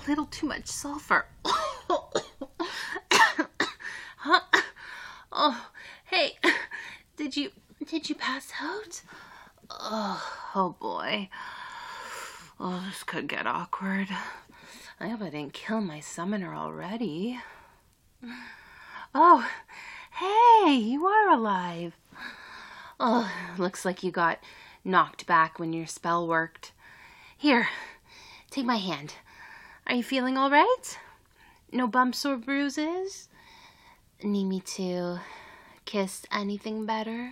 little too much sulfur. Huh? Oh, hey, did you pass out? Oh boy. Oh, this could get awkward. I hope I didn't kill my summoner already. Oh, hey, you are alive. Oh, looks like you got knocked back when your spell worked. Here, take my hand. Are you feeling all right? No bumps or bruises? Need me to kiss anything better?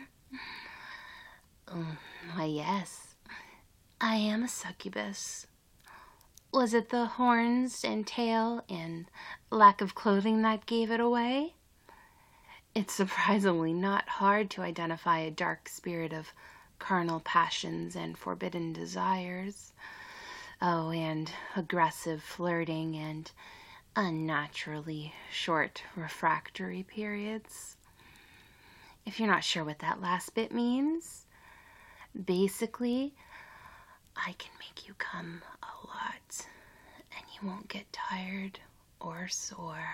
Why, yes. I am a succubus. Was it the horns and tail and lack of clothing that gave it away? It's surprisingly not hard to identify a dark spirit of carnal passions and forbidden desires. Oh, and aggressive flirting and unnaturally short refractory periods. If you're not sure what that last bit means, basically, I can make you come a lot, and you won't get tired or sore.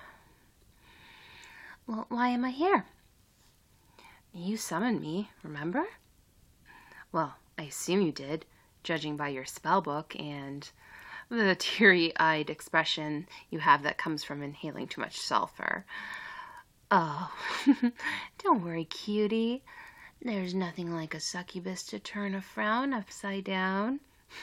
Well, why am I here? You summoned me, remember? Well, I assume you did, judging by your spell book and the teary-eyed expression you have that comes from inhaling too much sulfur. Oh, don't worry, cutie. There's nothing like a succubus to turn a frown upside down.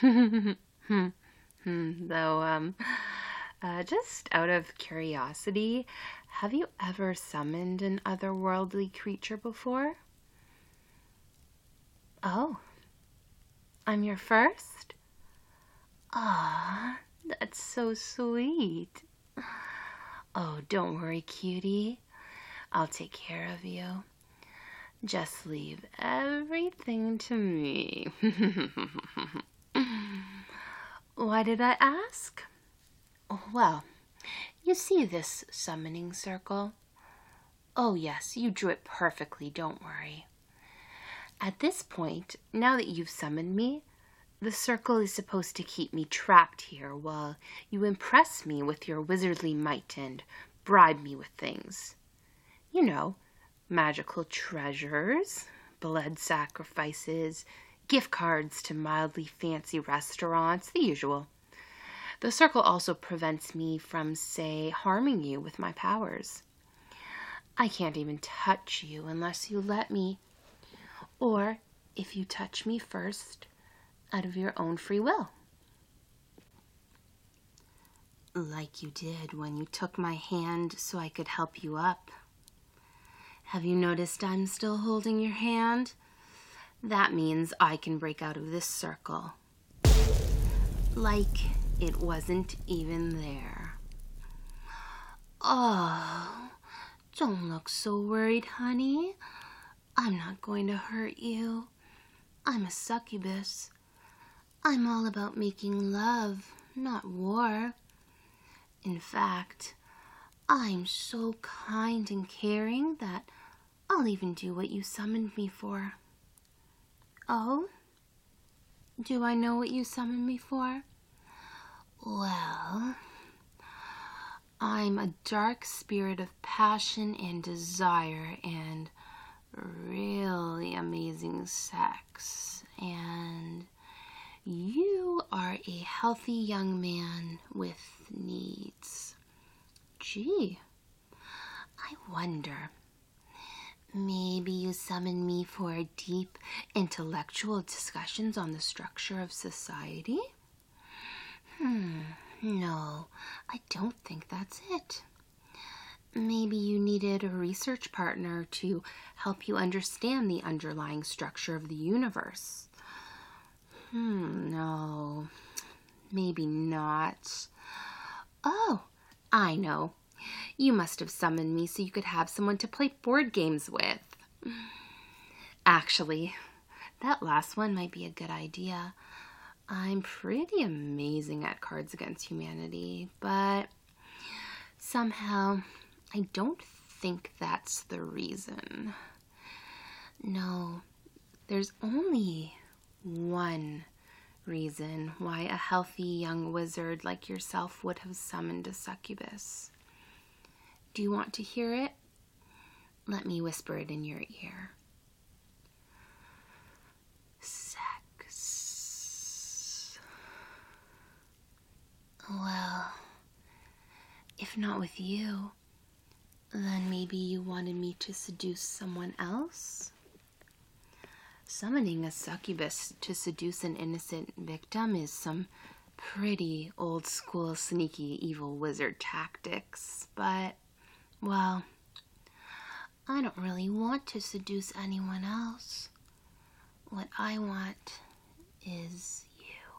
Though, just out of curiosity, have you ever summoned an otherworldly creature before? Oh, I'm your first? Ah, that's so sweet. Oh, don't worry, cutie. I'll take care of you. Just leave everything to me. Why did I ask? Well, you see this summoning circle? Oh yes, you drew it perfectly, don't worry. At this point, now that you've summoned me, the circle is supposed to keep me trapped here while you impress me with your wizardly might and bribe me with things. You know, magical treasures, blood sacrifices, gift cards to mildly fancy restaurants, the usual. The circle also prevents me from, say, harming you with my powers. I can't even touch you unless you let me, or if you touch me first out of your own free will. Like you did when you took my hand so I could help you up. Have you noticed I'm still holding your hand? That means I can break out of this circle. Like it wasn't even there. Oh, don't look so worried, honey. I'm not going to hurt you. I'm a succubus. I'm all about making love, not war. In fact, I'm so kind and caring that I'll even do what you summoned me for. Oh? Do I know what you summoned me for? Well, I'm a dark spirit of passion and desire and really amazing sex. And you are a healthy young man with needs. Gee, I wonder, maybe you summoned me for deep intellectual discussions on the structure of society? No, I don't think that's it. Maybe you needed a research partner to help you understand the underlying structure of the universe. No, maybe not. Oh, I know. You must have summoned me so you could have someone to play board games with. Actually, that last one might be a good idea. I'm pretty amazing at Cards Against Humanity, but somehow I don't think that's the reason. No, there's only one reason why a healthy young wizard like yourself would have summoned a succubus. Do you want to hear it? Let me whisper it in your ear. Sex. Well, if not with you, then maybe you wanted me to seduce someone else? Summoning a succubus to seduce an innocent victim is some pretty old school sneaky evil wizard tactics, but, well, I don't really want to seduce anyone else. What I want is you.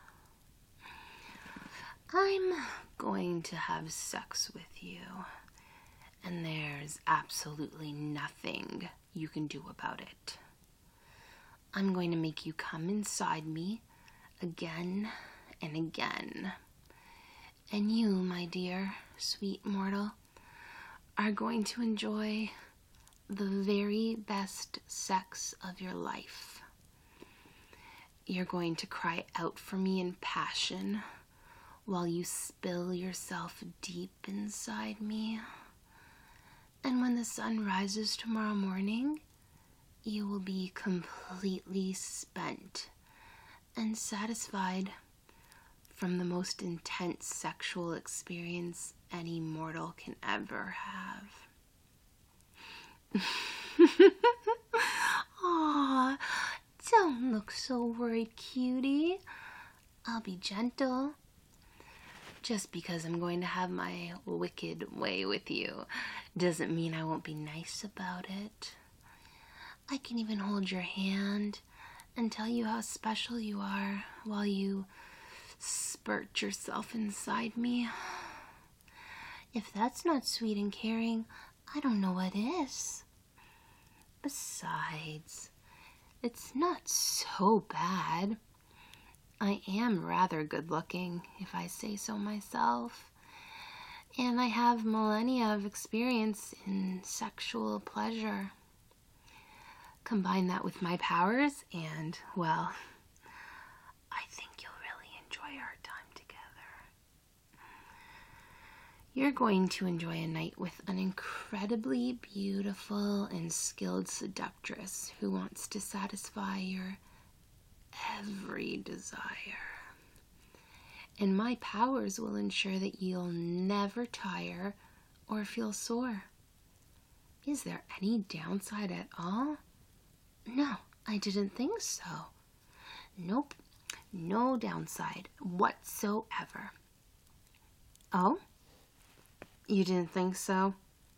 I'm going to have sex with you, and there's absolutely nothing you can do about it. I'm going to make you come inside me again and again. And you, my dear, sweet mortal, are going to enjoy the very best sex of your life. You're going to cry out for me in passion while you spill yourself deep inside me. And when the sun rises tomorrow morning, you will be completely spent and satisfied from the most intense sexual experience any mortal can ever have. Aw, don't look so worried, cutie. I'll be gentle. Just because I'm going to have my wicked way with you doesn't mean I won't be nice about it. I can even hold your hand and tell you how special you are while you spurt yourself inside me. If that's not sweet and caring, I don't know what is. Besides, it's not so bad. I am rather good looking, if I say so myself, and I have millennia of experience in sexual pleasure. Combine that with my powers and, well, I think you'll really enjoy our time together. You're going to enjoy a night with an incredibly beautiful and skilled seductress who wants to satisfy your every desire. And my powers will ensure that you'll never tire or feel sore. Is there any downside at all? No, I didn't think so. Nope, no downside whatsoever. Oh? You didn't think so?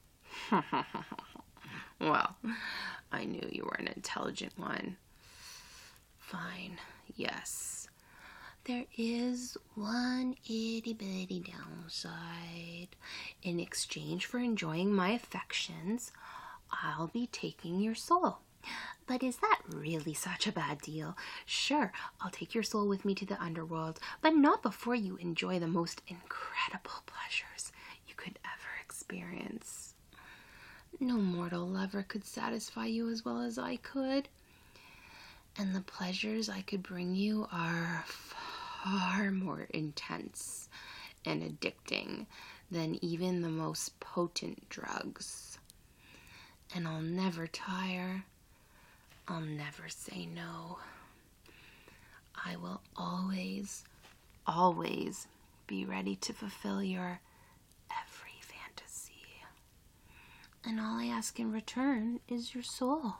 Well, I knew you were an intelligent one. Fine, yes. There is one itty-bitty downside. In exchange for enjoying my affections, I'll be taking your soul. But is that really such a bad deal? Sure, I'll take your soul with me to the underworld, but not before you enjoy the most incredible pleasures you could ever experience. No mortal lover could satisfy you as well as I could. And the pleasures I could bring you are far more intense and addicting than even the most potent drugs. And I'll never tire. I'll never say no. I will always, always be ready to fulfill your every fantasy. And all I ask in return is your soul.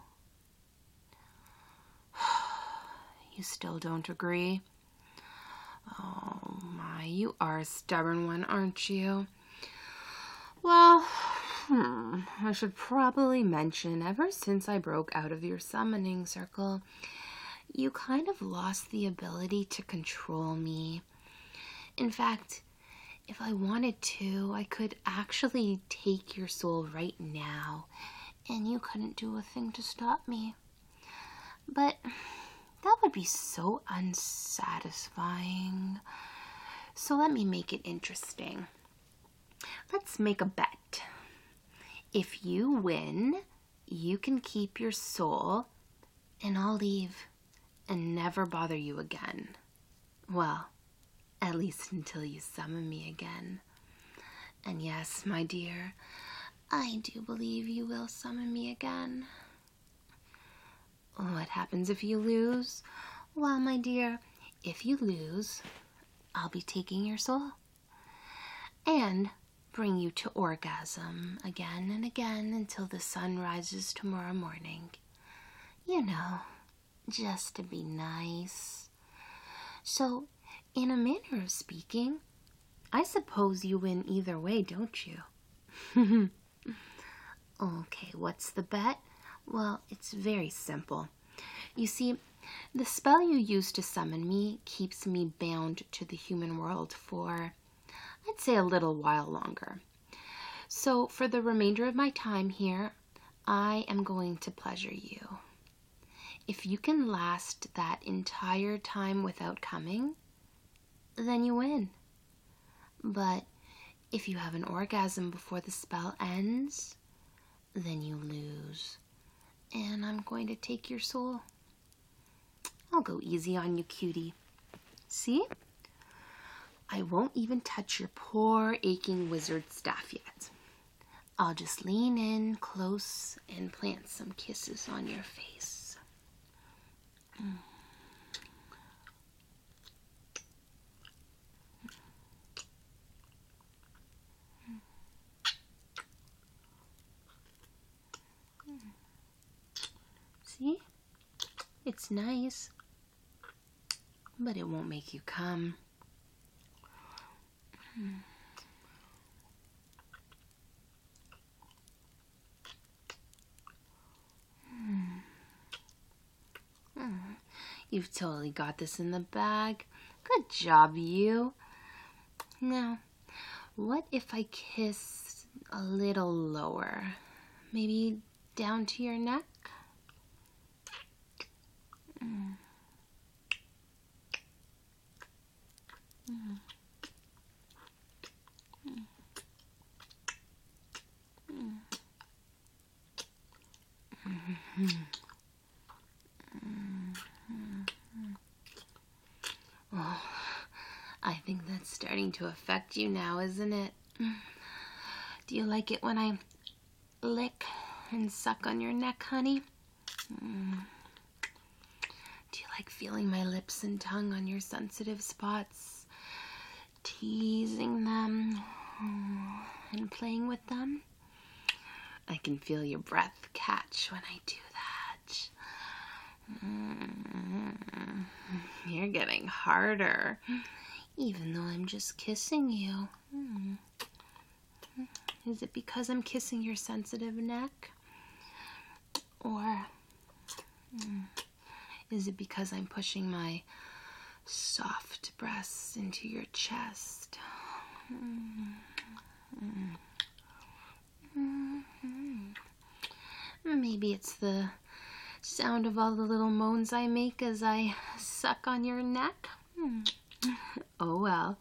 You still don't agree? Oh my, you are a stubborn one, aren't you? Well, I should probably mention, ever since I broke out of your summoning circle, you kind of lost the ability to control me. In fact, if I wanted to, I could actually take your soul right now, and you couldn't do a thing to stop me. But that would be so unsatisfying. So let me make it interesting. Let's make a bet. If you win, you can keep your soul, and I'll leave and never bother you again. Well, at least until you summon me again. And yes, my dear, I do believe you will summon me again. What happens if you lose? Well, my dear, if you lose, I'll be taking your soul and bring you to orgasm again and again until the sun rises tomorrow morning. You know, just to be nice. So, in a manner of speaking, I suppose you win either way, don't you? Okay, what's the bet? Well, it's very simple. You see, the spell you use to summon me keeps me bound to the human world for, I'd say, a little while longer. So for the remainder of my time here, I am going to pleasure you. If you can last that entire time without coming, then you win. But if you have an orgasm before the spell ends, then you lose. And I'm going to take your soul. I'll go easy on you, cutie. See? I won't even touch your poor aching wizard staff yet. I'll just lean in close and plant some kisses on your face. See? It's nice, but it won't make you come. You've totally got this in the bag. Good job, you. Now, what if I kiss a little lower? Maybe down to your neck? Oh, I think that's starting to affect you now, isn't it? Do you like it when I lick and suck on your neck, honey? Do you like feeling my lips and tongue on your sensitive spots? Teasing them and playing with them? I can feel your breath catch when I do that. You're getting harder, even though I'm just kissing you. Is it because I'm kissing your sensitive neck? Or is it because I'm pushing my soft breasts into your chest? Maybe it's the sound of all the little moans I make as I suck on your neck. Oh well.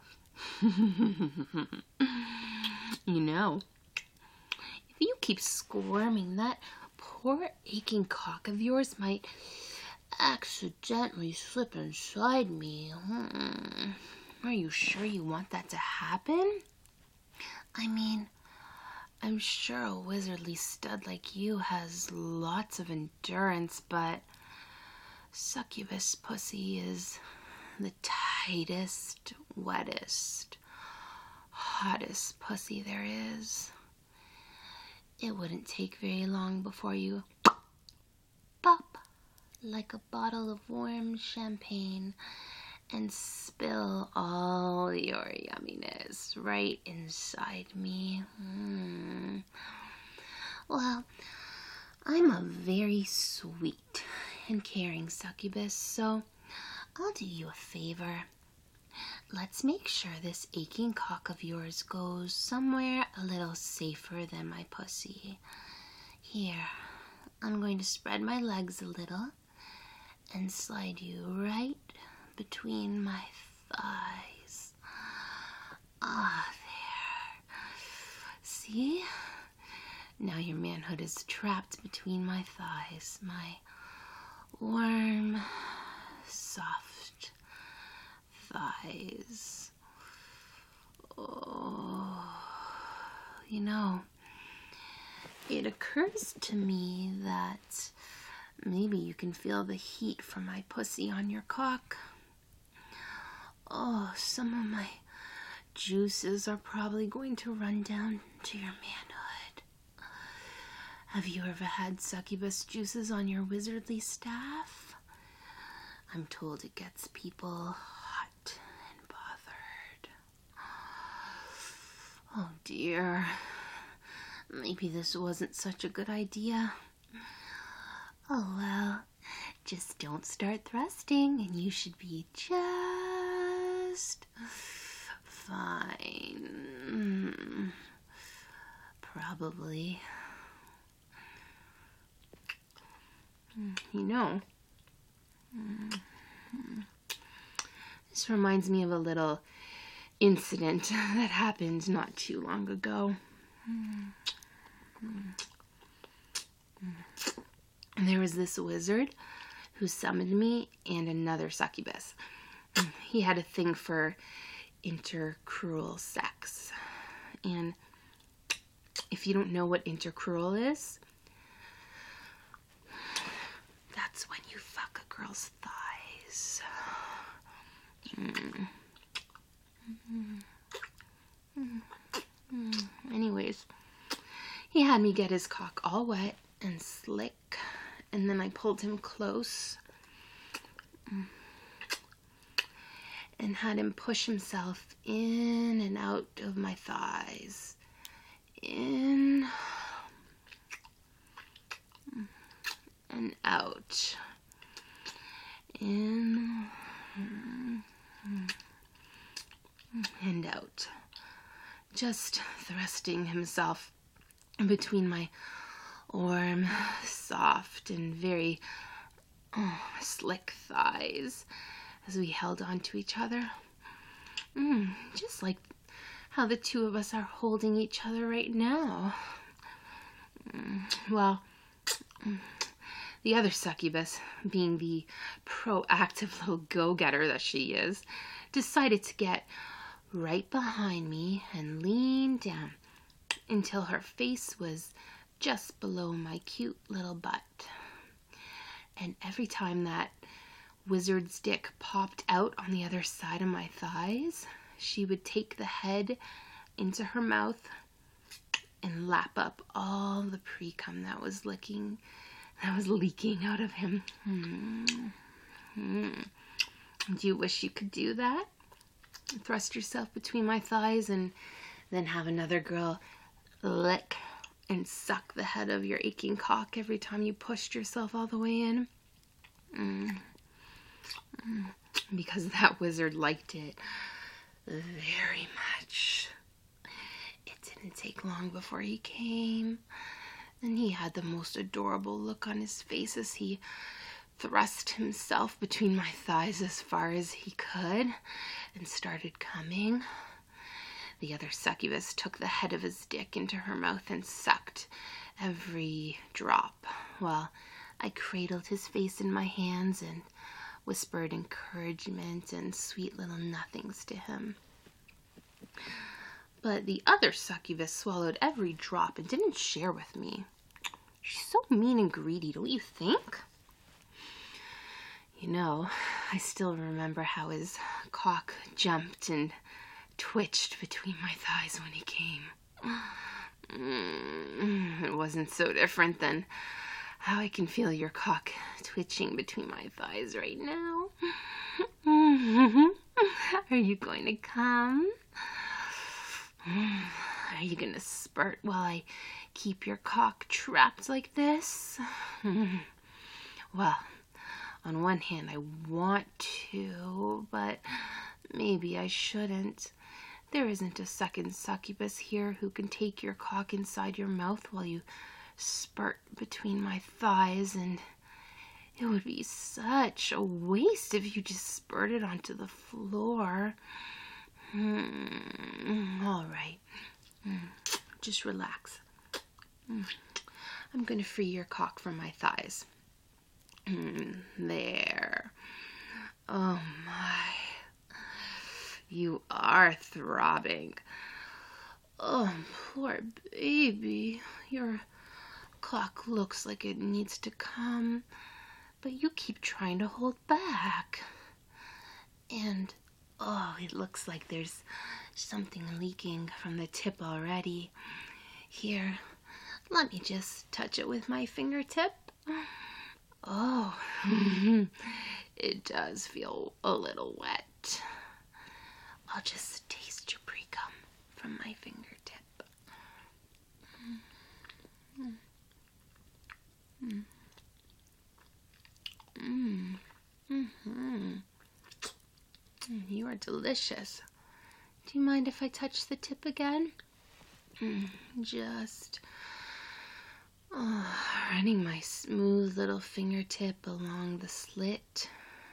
You know, if you keep squirming, that poor aching cock of yours might accidentally slip inside me. Are you sure you want that to happen? I mean, I'm sure a wizardly stud like you has lots of endurance, but succubus pussy is the tightest, wettest, hottest pussy there is. It wouldn't take very long before you pop like a bottle of warm champagne and spill all your yumminess right inside me. Well, I'm a very sweet and caring succubus, so I'll do you a favor. Let's make sure this aching cock of yours goes somewhere a little safer than my pussy. Here, I'm going to spread my legs a little and slide you right between my thighs. There. See? Now your manhood is trapped between my thighs, my warm, soft thighs. Oh, you know, it occurs to me that maybe you can feel the heat from my pussy on your cock. Oh, some of my juices are probably going to run down to your manhood. Have you ever had succubus juices on your wizardly staff? I'm told it gets people hot and bothered. Oh dear. Maybe this wasn't such a good idea. Oh well, just don't start thrusting and you should be just fine. Probably. You know, this reminds me of a little incident that happened not too long ago. There was this wizard who summoned me and another succubus. He had a thing for intercrural sex. And if you don't know what intercrural is, that's when you fuck a girl's thighs. Anyways, he had me get his cock all wet and slick, and then I pulled him close and had him push himself in and out of my thighs. In and out. In and out. Just thrusting himself between my warm, soft, and very slick thighs as we held on to each other. Just like how the two of us are holding each other right now. Well, the other succubus, being the proactive little go-getter that she is, decided to get right behind me and lean down until her face was just below my cute little butt. And every time that wizard's dick popped out on the other side of my thighs, she would take the head into her mouth and lap up all the pre-cum that was leaking out of him. Do you wish you could do that? Thrust yourself between my thighs and then have another girl lick and suck the head of your aching cock every time you pushed yourself all the way in? Because that wizard liked it very much. It didn't take long before he came, and he had the most adorable look on his face as he thrust himself between my thighs as far as he could and started coming. The other succubus took the head of his dick into her mouth and sucked every drop, while I cradled his face in my hands and whispered encouragement and sweet little nothings to him. But the other succubus swallowed every drop and didn't share with me. She's so mean and greedy, don't you think? You know, I still remember how his cock jumped and twitched between my thighs when he came. It wasn't so different than how I can feel your cock twitching between my thighs right now. Are you going to come? Are you going to spurt while I keep your cock trapped like this? Well, on one hand, I want to, but maybe I shouldn't. There isn't a second succubus here who can take your cock inside your mouth while you spurt between my thighs, and it would be such a waste if you just spurted onto the floor. All right. Just relax. I'm going to free your cock from my thighs. There. Oh my. You are throbbing. Oh, poor baby. Your cock looks like it needs to come, but you keep trying to hold back. And, oh, it looks like there's something leaking from the tip already. Here, let me just touch it with my fingertip. Oh, it does feel a little wet. I'll just taste your pre-cum from my fingertip. You are delicious. Do you mind if I touch the tip again? Just running my smooth little fingertip along the slit.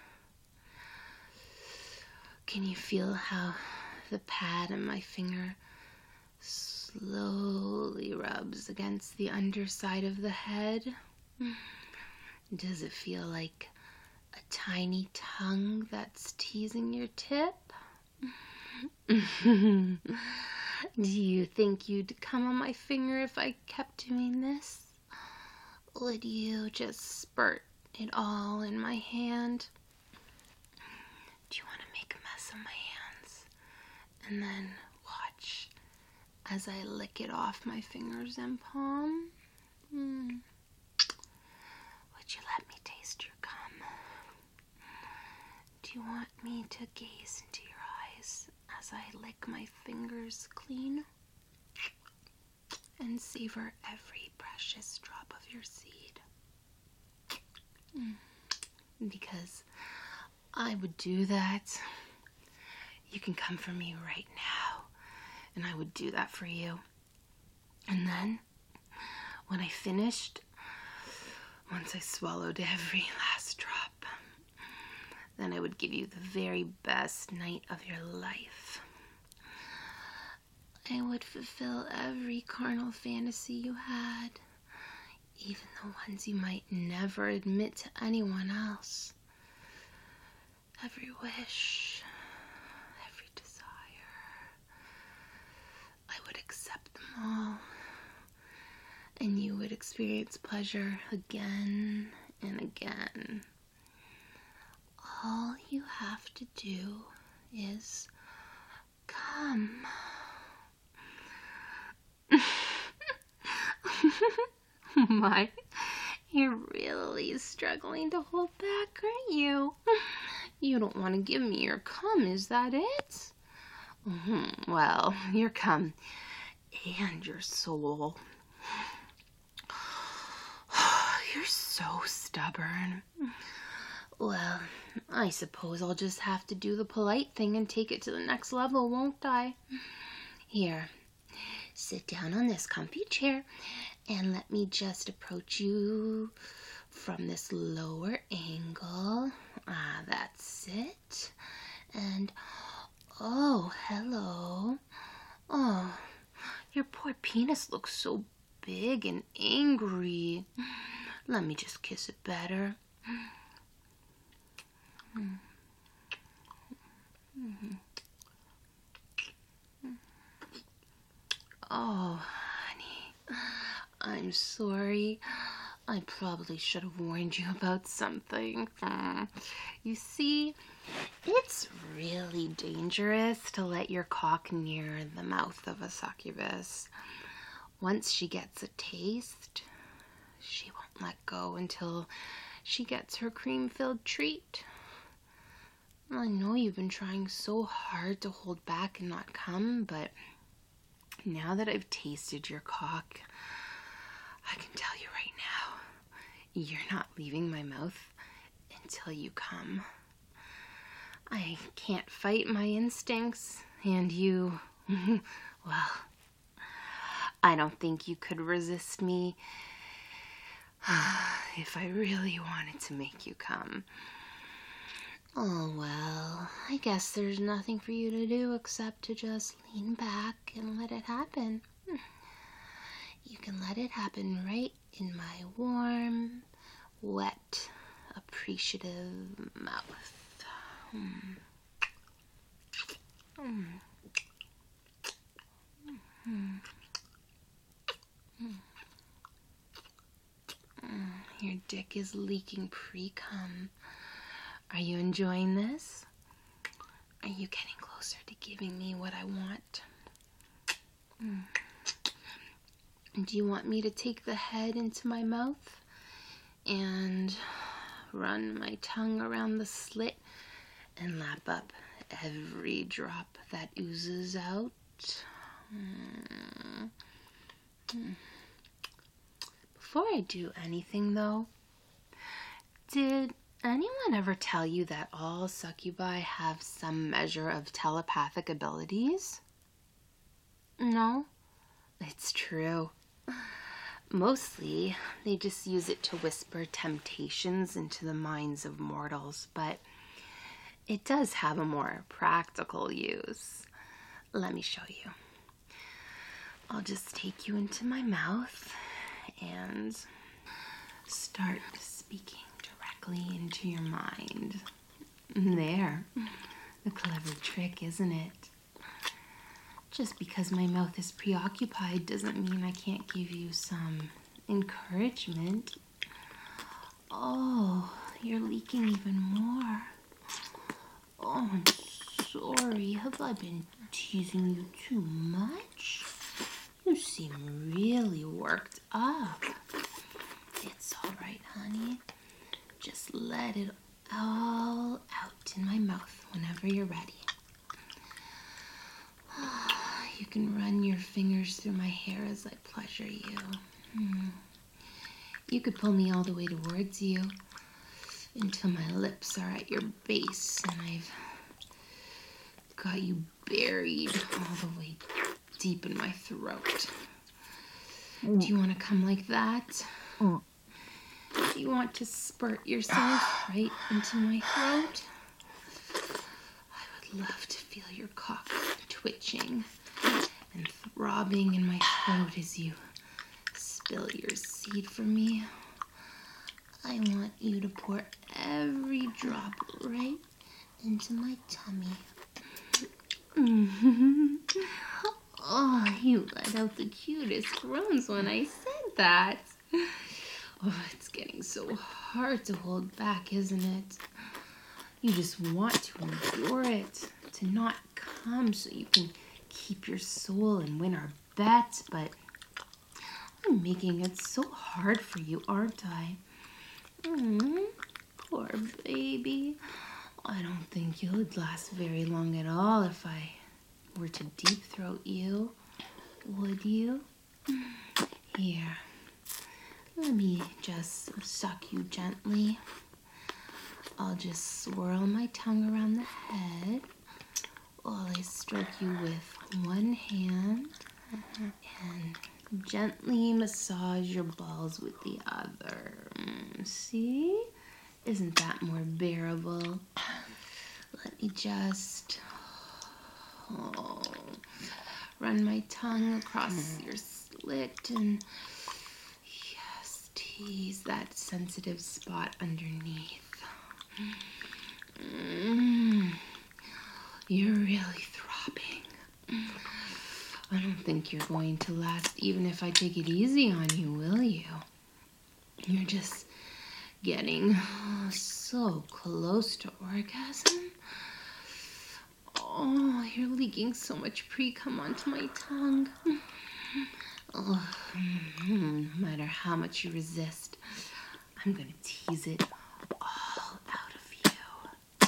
Can you feel how the pad on my finger slowly rubs against the underside of the head? Does it feel like a tiny tongue that's teasing your tip? Do you think you'd come on my finger if I kept doing this? Would you just spurt it all in my hand? Do you want to make a mess of my hands and then watch as I lick it off my fingers and palm? Would you let me taste your cum? Do you want me to gaze into your eyes as I lick my fingers clean and savor every precious drop of your seed? Because I would do that. You can come for me right now, and I would do that for you. And then, when I finished, once I swallowed every last drop, then I would give you the very best night of your life. I would fulfill every carnal fantasy you had, even the ones you might never admit to anyone else. Every wish, every desire, I would accept them all, and you would experience pleasure again and again. All you have to do is come. My, you're really struggling to hold back, aren't you? You don't want to give me your cum, is that it? Well, your cum and your soul. You're so stubborn. Well, I suppose I'll just have to do the polite thing and take it to the next level, won't I? Here, sit down on this comfy chair and let me just approach you from this lower angle. That's it. And, oh, hello. Oh, your poor penis looks so big and angry. Let me just kiss it better. Oh, honey, I'm sorry. I probably should have warned you about something. You see, it's really dangerous to let your cock near the mouth of a succubus. Once she gets a taste, she won't let go until she gets her cream-filled treat. I know you've been trying so hard to hold back and not come, but now that I've tasted your cock, I can tell you right now, you're not leaving my mouth until you come. I can't fight my instincts, and you, well, I don't think you could resist me if I really wanted to make you come. Oh, well, I guess there's nothing for you to do except to just lean back and let it happen. You can let it happen right in my warm, wet, appreciative mouth. Your dick is leaking pre-cum. Are you enjoying this? Are you getting closer to giving me what I want? Do you want me to take the head into my mouth and run my tongue around the slit and lap up every drop that oozes out? Before I do anything, though, did anyone ever tell you that all succubi have some measure of telepathic abilities? No? It's true. Mostly, they just use it to whisper temptations into the minds of mortals, but it does have a more practical use. Let me show you. I'll just take you into my mouth and start speaking directly into your mind. There. A clever trick, isn't it? Just because my mouth is preoccupied doesn't mean I can't give you some encouragement. Oh, you're leaking even more. Oh, I'm sorry. Have I been teasing you too much? You seem really worked up. It's all right, honey. Just let it all out in my mouth whenever you're ready. You can run your fingers through my hair as I pleasure you. You could pull me all the way towards you until my lips are at your base and I've got you buried all the way deep in my throat. Do you want to come like that? Do you want to spurt yourself right into my throat? I would love to feel your cock twitching and throbbing in my throat as you spill your seed for me. I want you to pour every drop right into my tummy. Oh, you let out the cutest groans when I said that. Oh, it's getting so hard to hold back, isn't it? You just want to endure it, to not come so you can keep your soul and win our bet, but I'm making it so hard for you, aren't I? Poor baby. I don't think you would last very long at all if I were to deep throat you. Would you? Here. Let me just suck you gently. I'll just swirl my tongue around the head while I stroke you with one hand and gently massage your balls with the other. See? Isn't that more bearable? Let me just run my tongue across your slit and yes, tease that sensitive spot underneath. You're really throbbing. I don't think you're going to last even if I take it easy on you, will you? You're just getting so close to orgasm. Oh, you're leaking so much pre-cum onto my tongue. Oh, no matter how much you resist, I'm going to tease it all out of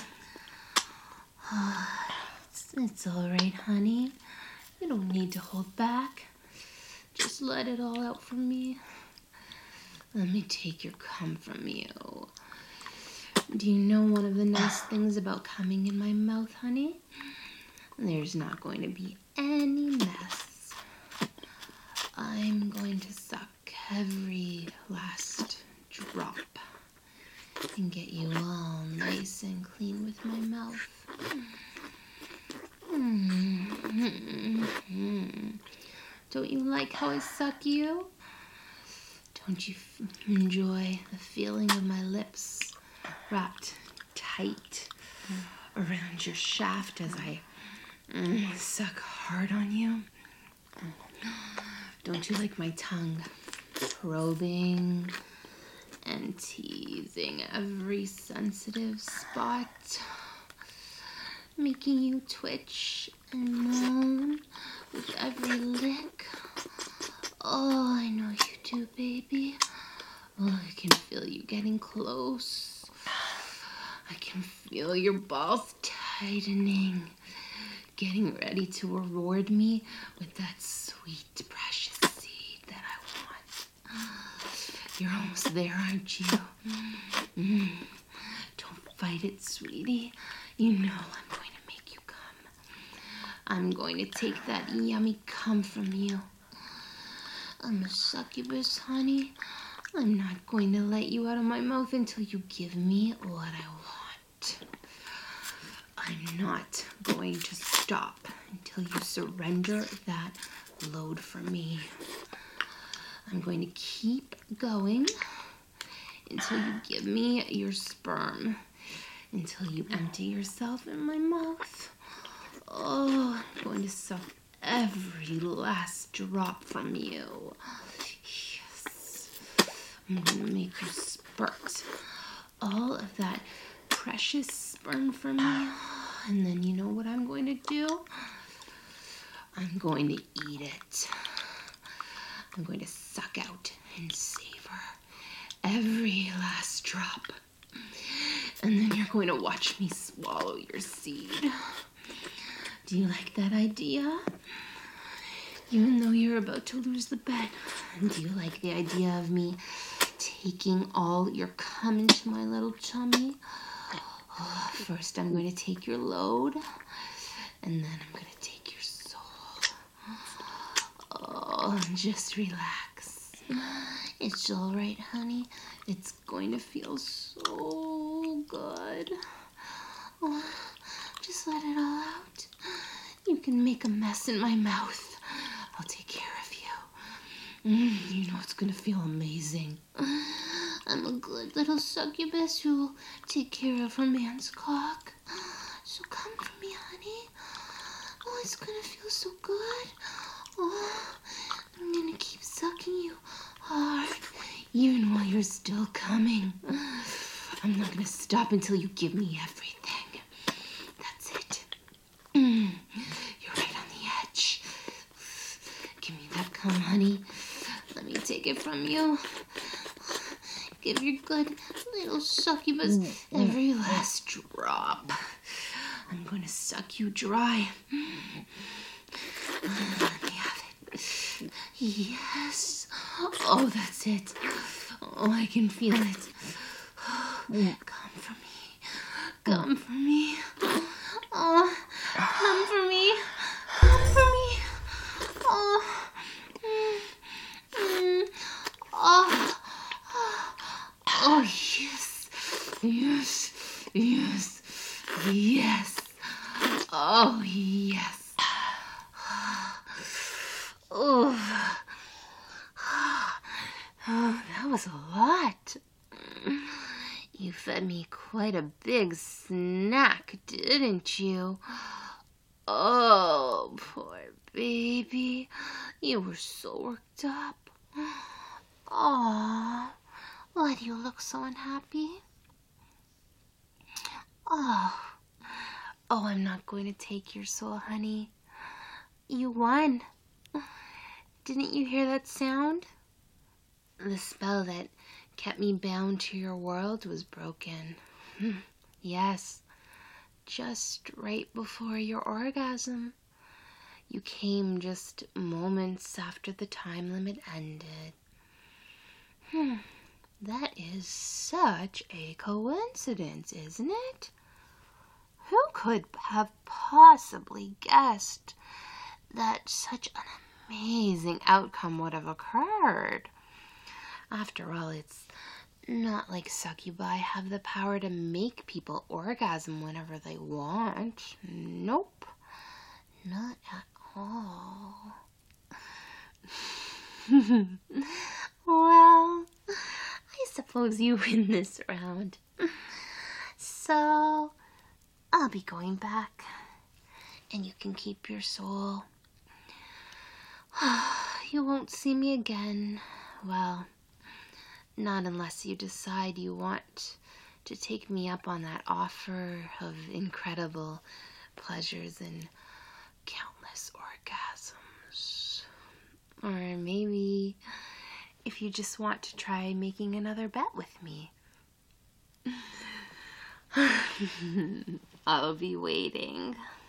you. It's all right, honey. You don't need to hold back. Just let it all out from me. Let me take your cum from you. Do you know one of the nice things about coming in my mouth, honey? There's not going to be any mess. I'm going to suck every last drop and get you all nice and clean with my mouth. Don't you like how I suck you? Don't you enjoy the feeling of my lips wrapped tight around your shaft as I Suck hard on you. Don't you like my tongue probing and teasing every sensitive spot, making you twitch and moan with every lick? Oh, I know you do, baby. Oh, I can feel you getting close. I can feel your balls tightening, getting ready to reward me with that sweet, precious seed that I want. You're almost there, aren't you? Don't fight it, sweetie. You know I'm going to make you come. I'm going to take that yummy cum from you. I'm a succubus, honey. I'm not going to let you out of my mouth until you give me what I want. I'm not going to stop until you surrender that load for me. I'm going to keep going until you give me your sperm, until you empty yourself in my mouth. Oh, I'm going to suck every last drop from you. Yes. I'm going to make you spurt all of that precious sperm from me. And then you know what I'm going to do? I'm going to eat it. I'm going to suck out and savor every last drop. And then you're going to watch me swallow your seed. Do you like that idea? Even though you're about to lose the bet, do you like the idea of me taking all your cum into my little tummy? Oh, first, I'm going to take your load, and then I'm going to take your soul. Oh, just relax. It's all right, honey. It's going to feel so good. Oh, just let it all out. You can make a mess in my mouth. I'll take care of you. You know it's going to feel amazing. I'm a good little succubus who will take care of her man's cock. So come for me, honey. Oh, it's going to feel so good. Oh, I'm going to keep sucking you hard, even while you're still coming. I'm not going to stop until you give me everything. That's it. You're right on the edge. Give me that cum, honey. Let me take it from you. Give your good little succubus every last drop. I'm going to suck you dry. Let me have it. Yes. Oh, that's it. Oh, I can feel it. Come for me. Come for me. Oh, come for me. Come for me. Oh. Oh. Oh, yes. Yes. Yes. Yes. Oh, yes. Oh. Oh, that was a lot. You fed me quite a big snack, didn't you? Oh, poor baby. You were so worked up. Aw, why do you look so unhappy? Oh, I'm not going to take your soul, honey. You won. Didn't you hear that sound? The spell that kept me bound to your world was broken. Yes, just right before your orgasm. You came just moments after the time limit ended. That is such a coincidence, isn't it? Who could have possibly guessed that such an amazing outcome would have occurred? After all, it's not like succubi have the power to make people orgasm whenever they want. Nope, not at all. Well, I suppose you win this round. So, I'll be going back. and you can keep your soul. You won't see me again. Well, not unless you decide you want to take me up on that offer of incredible pleasures and countless orgasms. Or maybe if you just want to try making another bet with me. I'll be waiting.